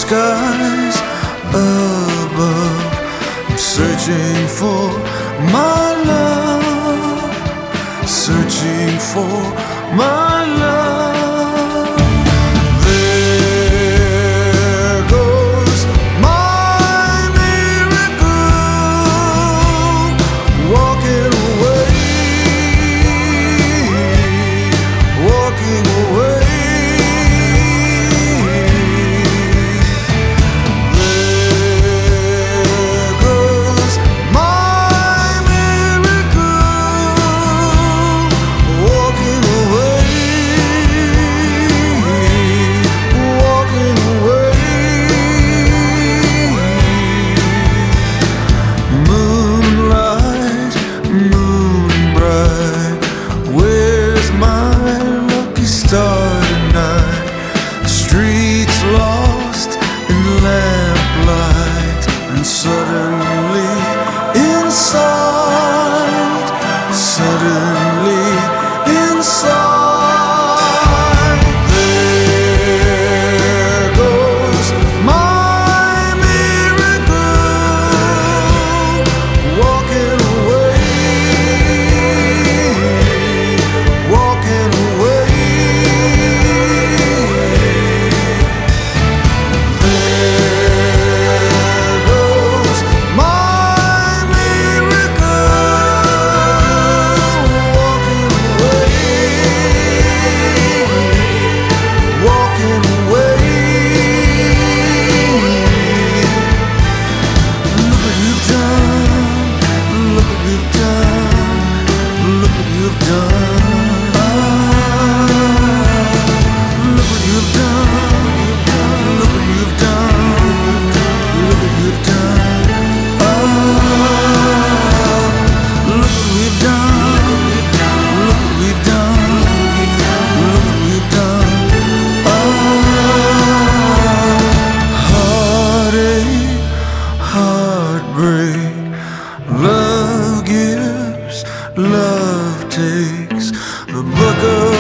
skies above. I'm searching for my love, searching for my love. There goes my miracle, walking away, walking away. Tonight, streets lost in lamplight, and suddenly inside, suddenly inside, there goes my miracle, walking away, walking away. Love gives, love takes, the book of